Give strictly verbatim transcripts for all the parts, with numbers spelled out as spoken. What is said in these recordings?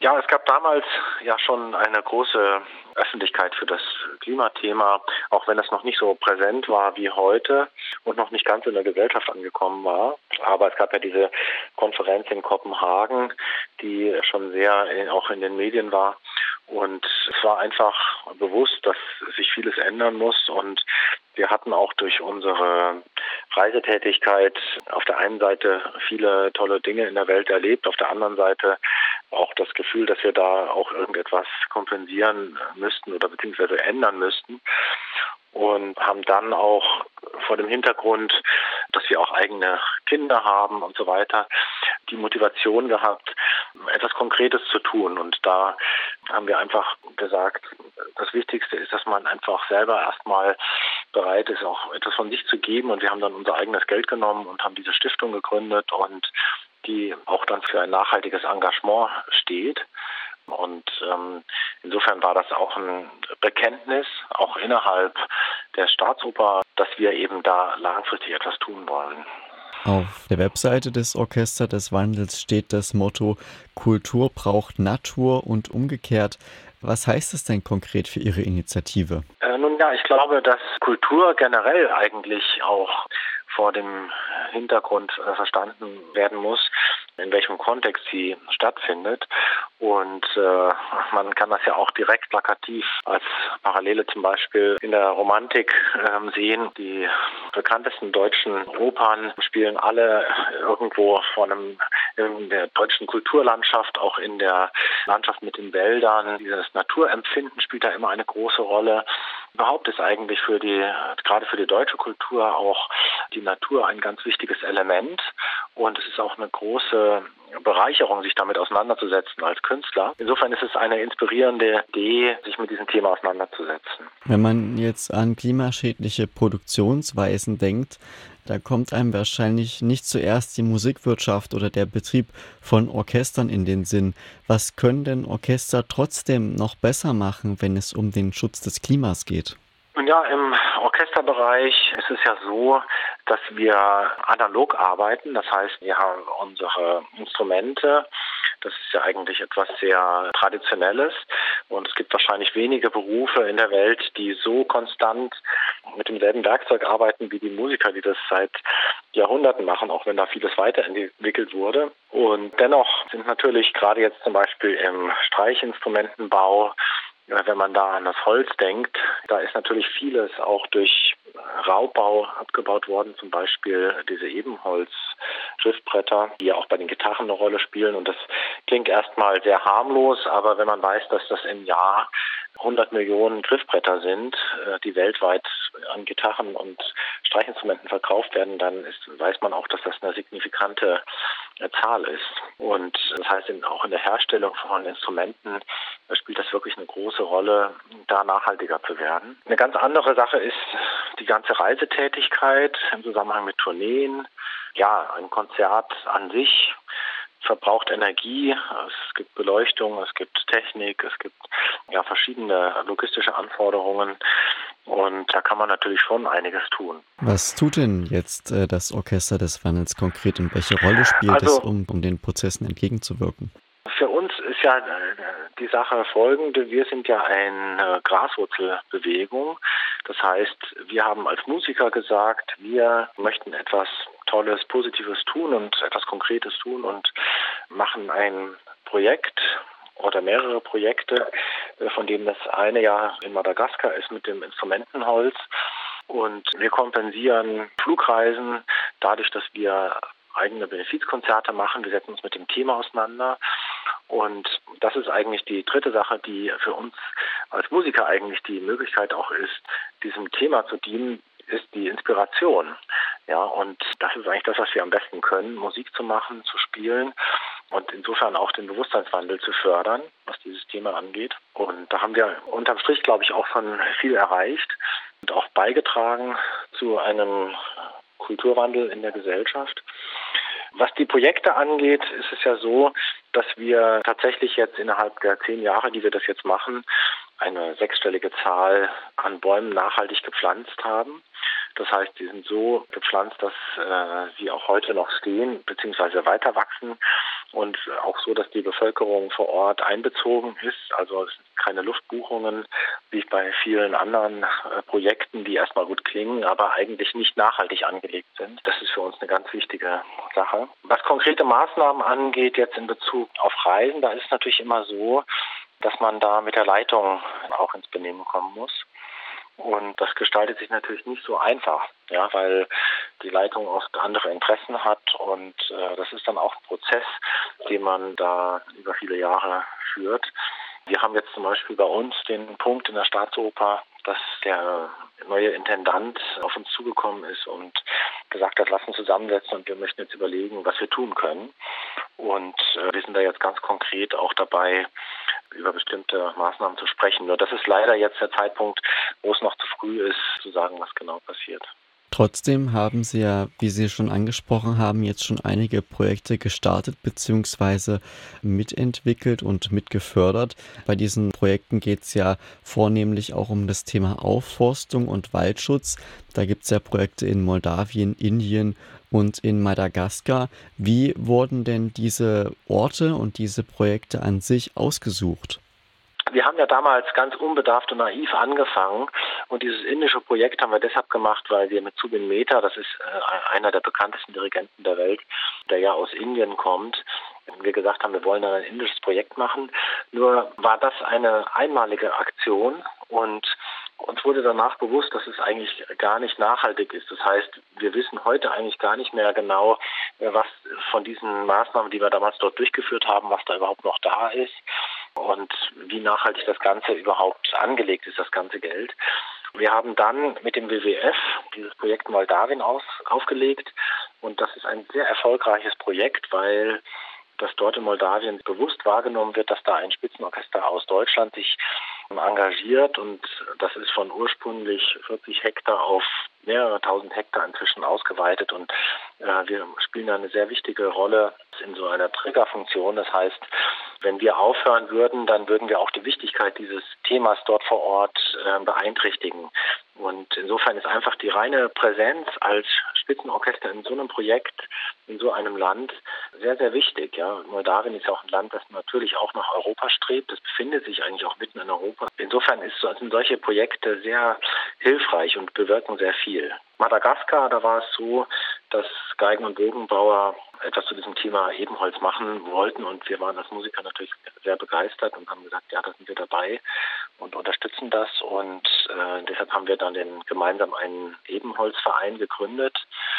Ja, es gab damals ja schon eine große Öffentlichkeit für das Klimathema, auch wenn es noch nicht so präsent war wie heute und noch nicht ganz in der Gesellschaft angekommen war. Aber es gab ja diese Konferenz in Kopenhagen, die schon sehr auch in den Medien war. Und es war einfach bewusst, dass sich vieles ändern muss. Und wir hatten auch durch unsere Reisetätigkeit auf der einen Seite viele tolle Dinge in der Welt erlebt, auf der anderen Seite auch das Gefühl, dass wir da auch irgendetwas kompensieren müssten oder beziehungsweise ändern müssten. Und haben dann auch vor dem Hintergrund, dass wir auch eigene Kinder haben und so weiter, die Motivation gehabt, etwas Konkretes zu tun. Und da haben wir einfach gesagt, das Wichtigste ist, dass man einfach selber erstmal bereit ist, auch etwas von sich zu geben. Und wir haben dann unser eigenes Geld genommen und haben diese Stiftung gegründet und die auch dann für ein nachhaltiges Engagement steht. Und ähm, insofern war das auch ein Bekenntnis, auch innerhalb der Staatsoper, dass wir eben da langfristig etwas tun wollen. Auf der Webseite des Orchester des Wandels steht das Motto „Kultur braucht Natur“ und umgekehrt. Was heißt es denn konkret für Ihre Initiative? Äh, nun ja, ich glaube, dass Kultur generell eigentlich auch vor dem Hintergrund äh, verstanden werden muss, in welchem Kontext sie stattfindet. Und äh, man kann das ja auch direkt plakativ als Parallele zum Beispiel in der Romantik ähm, sehen. Die bekanntesten deutschen Opern spielen alle irgendwo vor einem in der deutschen Kulturlandschaft, auch in der Landschaft mit den Wäldern. Dieses Naturempfinden spielt da immer eine große Rolle. Überhaupt ist eigentlich für die, gerade für die deutsche Kultur auch die Natur ein ganz wichtiges Element. Und es ist auch eine große Bereicherung, sich damit auseinanderzusetzen als Künstler. Insofern ist es eine inspirierende Idee, sich mit diesem Thema auseinanderzusetzen. Wenn man jetzt an klimaschädliche Produktionsweisen denkt, da kommt einem wahrscheinlich nicht zuerst die Musikwirtschaft oder der Betrieb von Orchestern in den Sinn. Was können denn Orchester trotzdem noch besser machen, wenn es um den Schutz des Klimas geht? Nun ja, im Orchesterbereich ist es ja so, dass wir analog arbeiten. Das heißt, wir haben unsere Instrumente. Das ist ja eigentlich etwas sehr Traditionelles. Und es gibt wahrscheinlich wenige Berufe in der Welt, die so konstant mit demselben Werkzeug arbeiten wie die Musiker, die das seit Jahrhunderten machen, auch wenn da vieles weiterentwickelt wurde. Und dennoch sind natürlich gerade jetzt zum Beispiel im Streichinstrumentenbau, wenn man da an das Holz denkt, da ist natürlich vieles auch durch Raubbau abgebaut worden, zum Beispiel diese Ebenholz-Griffbretter, die ja auch bei den Gitarren eine Rolle spielen. Und das klingt erstmal sehr harmlos, aber wenn man weiß, dass das im Jahr hundert Millionen Griffbretter sind, die weltweit an Gitarren und Streichinstrumenten verkauft werden, dann ist, weiß man auch, dass das eine signifikante Zahl ist. Und das heißt, auch in der Herstellung von Instrumenten spielt das wirklich eine große Rolle, da nachhaltiger zu werden. Eine ganz andere Sache ist die ganze Reisetätigkeit im Zusammenhang mit Tourneen. Ja, ein Konzert an sich verbraucht Energie, es gibt Beleuchtung, es gibt Technik, es gibt ja verschiedene logistische Anforderungen und da kann man natürlich schon einiges tun. Was tut denn jetzt äh, das Orchester des Wandels konkret und welche Rolle spielt also, es, um, um den Prozessen entgegenzuwirken? Für uns ist ja die Sache folgende, wir sind ja eine Graswurzelbewegung. Das heißt, wir haben als Musiker gesagt, wir möchten etwas Tolles, Positives tun und etwas Konkretes tun und machen ein Projekt oder mehrere Projekte, von denen das eine ja in Madagaskar ist mit dem Instrumentenholz. Und wir kompensieren Flugreisen dadurch, dass wir eigene Benefizkonzerte machen. Wir setzen uns mit dem Thema auseinander. Und das ist eigentlich die dritte Sache, die für uns als Musiker eigentlich die Möglichkeit auch ist, diesem Thema zu dienen, ist die Inspiration. Ja, und das ist eigentlich das, was wir am besten können, Musik zu machen, zu spielen und insofern auch den Bewusstseinswandel zu fördern, was dieses Thema angeht. Und da haben wir unterm Strich, glaube ich, auch schon viel erreicht und auch beigetragen zu einem Kulturwandel in der Gesellschaft. Was die Projekte angeht, ist es ja so, dass wir tatsächlich jetzt innerhalb der zehn Jahre, die wir das jetzt machen, eine sechsstellige Zahl an Bäumen nachhaltig gepflanzt haben. Das heißt, die sind so gepflanzt, dass äh, sie auch heute noch stehen bzw. weiter wachsen und auch so, dass die Bevölkerung vor Ort einbezogen ist. Also es sind keine Luftbuchungen wie bei vielen anderen äh, Projekten, die erstmal gut klingen, aber eigentlich nicht nachhaltig angelegt sind. Das ist für uns eine ganz wichtige Sache. Was konkrete Maßnahmen angeht, jetzt in Bezug auf Reisen, da ist es natürlich immer so, dass man da mit der Leitung auch ins Benehmen kommen muss. Und das gestaltet sich natürlich nicht so einfach, ja, weil die Leitung oft andere Interessen hat und äh, das ist dann auch ein Prozess, den man da über viele Jahre führt. Wir haben jetzt zum Beispiel bei uns den Punkt in der Staatsoper, dass der neue Intendant auf uns zugekommen ist und gesagt hat, lass uns zusammensetzen und wir möchten jetzt überlegen, was wir tun können. Und äh, wir sind da jetzt ganz konkret auch dabei, über bestimmte Maßnahmen zu sprechen. Nur das ist leider jetzt der Zeitpunkt, wo es noch zu früh ist, zu sagen, was genau passiert. Trotzdem haben Sie ja, wie Sie schon angesprochen haben, jetzt schon einige Projekte gestartet bzw. mitentwickelt und mitgefördert. Bei diesen Projekten geht es ja vornehmlich auch um das Thema Aufforstung und Waldschutz. Da gibt es ja Projekte in Moldawien, Indien und in Madagaskar. Wie wurden denn diese Orte und diese Projekte an sich ausgesucht? Wir haben ja damals ganz unbedarft und naiv angefangen und dieses indische Projekt haben wir deshalb gemacht, weil wir mit Zubin Mehta, das ist äh, einer der bekanntesten Dirigenten der Welt, der ja aus Indien kommt, wir gesagt haben, wir wollen dann ein indisches Projekt machen. Nur war das eine einmalige Aktion und uns wurde danach bewusst, dass es eigentlich gar nicht nachhaltig ist. Das heißt, wir wissen heute eigentlich gar nicht mehr genau, was von diesen Maßnahmen, die wir damals dort durchgeführt haben, was da überhaupt noch da ist und wie nachhaltig das Ganze überhaupt angelegt ist, das ganze Geld. Wir haben dann mit dem W W F dieses Projekt Moldawien aus, aufgelegt und das ist ein sehr erfolgreiches Projekt, weil dass dort in Moldawien bewusst wahrgenommen wird, dass da ein Spitzenorchester aus Deutschland sich engagiert und das ist von ursprünglich vierzig Hektar auf mehrere tausend Hektar inzwischen ausgeweitet und äh, wir spielen eine sehr wichtige Rolle in so einer Triggerfunktion. Das heißt, wenn wir aufhören würden, dann würden wir auch die Wichtigkeit dieses Themas dort vor Ort äh, beeinträchtigen. Und insofern ist einfach die reine Präsenz als Spitzenorchester in so einem Projekt, in so einem Land sehr, sehr wichtig. Ja. Moldawien ist ja auch ein Land, das natürlich auch nach Europa strebt. Das befindet sich eigentlich auch mitten in Europa. Insofern ist, sind solche Projekte sehr hilfreich und bewirken sehr viel. Madagaskar, da war es so, dass Geigen- und Bogenbauer etwas zu diesem Thema Ebenholz machen wollten und wir waren als Musiker natürlich sehr begeistert und haben gesagt, ja, da sind wir dabei und unterstützen das und äh, deshalb haben wir dann den, gemeinsam einen Ebenholzverein gegründet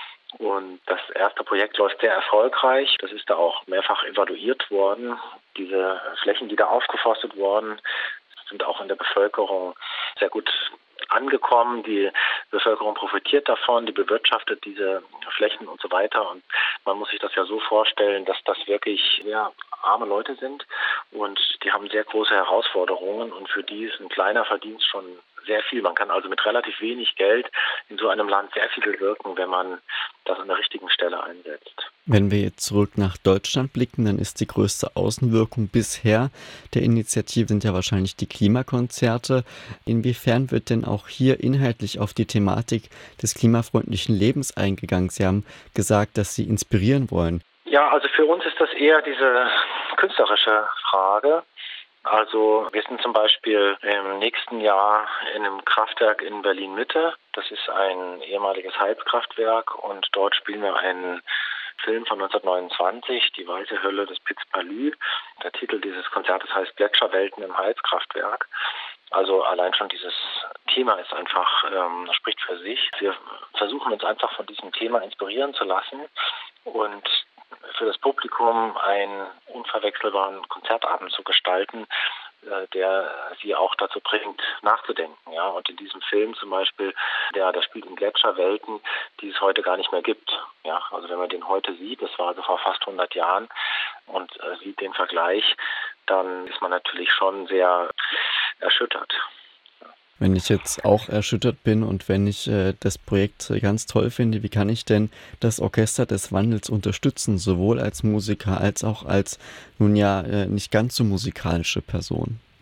und das erste Projekt läuft sehr erfolgreich. Das ist da auch mehrfach evaluiert worden. Diese Flächen, die da aufgeforstet wurden, sind auch in der Bevölkerung sehr gut angekommen. Die Bevölkerung profitiert davon, die bewirtschaftet diese Flächen und so weiter. Und man muss sich das ja so vorstellen, dass das wirklich sehr arme Leute sind und die haben sehr große Herausforderungen und für die ist ein kleiner Verdienst schon sehr viel. Man kann also mit relativ wenig Geld in so einem Land sehr viel bewirken, wenn man das an der richtigen Stelle einsetzt. Wenn wir jetzt zurück nach Deutschland blicken, dann ist die größte Außenwirkung bisher der Initiative sind ja wahrscheinlich die Klimakonzerte. Inwiefern wird denn auch hier inhaltlich auf die Thematik des klimafreundlichen Lebens eingegangen? Sie haben gesagt, dass Sie inspirieren wollen. Ja, also für uns ist das eher diese künstlerische Frage. Also wir sind zum Beispiel im nächsten Jahr in einem Kraftwerk in Berlin-Mitte. Das ist ein ehemaliges Heizkraftwerk und dort spielen wir einen Film von neunzehnhundertneunundzwanzig, Die weiße Hölle des Piz Palu. Der Titel dieses Konzertes heißt Gletscherwelten im Heizkraftwerk. Also allein schon dieses Thema ist einfach, ähm, spricht für sich. Wir versuchen uns einfach von diesem Thema inspirieren zu lassen und für das Publikum einen unverwechselbaren Konzertabend zu gestalten, äh, der sie auch dazu bringt, nachzudenken. Ja? Und in diesem Film zum Beispiel, der, der spielt in Gletscherwelten, die es heute gar nicht mehr gibt. Ja? Also wenn man den heute sieht, das war also vor fast hundert Jahren, und äh, sieht den Vergleich, dann ist man natürlich schon sehr erschüttert. Wenn ich jetzt auch erschüttert bin und wenn ich äh, das Projekt ganz toll finde, wie kann ich denn das Orchester des Wandels unterstützen, sowohl als Musiker als auch als, nun ja, äh, nicht ganz so musikalische Person?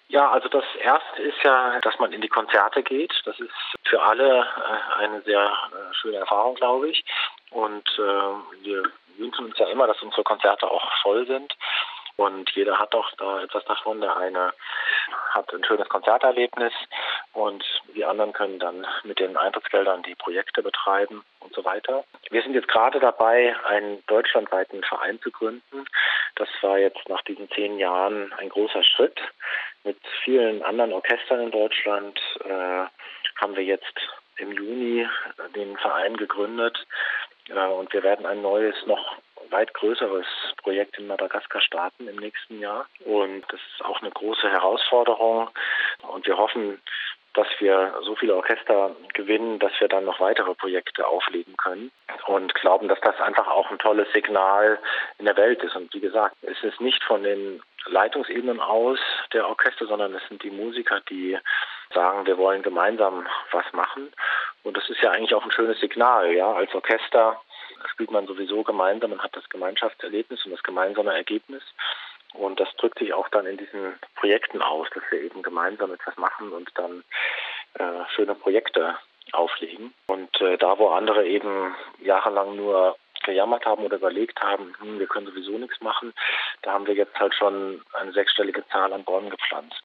Ja, also das Erste ist ja, dass man in die Konzerte geht. Das ist für alle äh, eine sehr äh, schöne Erfahrung, glaube ich. Und äh, wir wünschen uns ja immer, dass unsere Konzerte auch voll sind. Und jeder hat auch da etwas davon. Der eine hat ein schönes Konzerterlebnis und die anderen können dann mit den Eintrittsgeldern die Projekte betreiben und so weiter. Wir sind jetzt gerade dabei, einen deutschlandweiten Verein zu gründen. Das war jetzt nach diesen zehn Jahren ein großer Schritt. Mit vielen anderen Orchestern in Deutschland äh, haben wir jetzt im Juni den Verein gegründet äh, und wir werden ein neues, noch weit größeres Projekt in Madagaskar starten im nächsten Jahr. Und das ist auch eine große Herausforderung. Und wir hoffen, dass wir so viele Orchester gewinnen, dass wir dann noch weitere Projekte auflegen können und glauben, dass das einfach auch ein tolles Signal in der Welt ist. Und wie gesagt, es ist nicht von den Leitungsebenen aus der Orchester, sondern es sind die Musiker, die sagen, wir wollen gemeinsam was machen. Und das ist ja eigentlich auch ein schönes Signal, ja, als Orchester spielt man sowieso gemeinsam und hat das Gemeinschaftserlebnis und das gemeinsame Ergebnis. Und das drückt sich auch dann in diesen Projekten aus, dass wir eben gemeinsam etwas machen und dann äh, schöne Projekte auflegen. Und äh, da, wo andere eben jahrelang nur gejammert haben oder überlegt haben, hm, wir können sowieso nichts machen, da haben wir jetzt halt schon eine sechsstellige Zahl an Bäumen gepflanzt.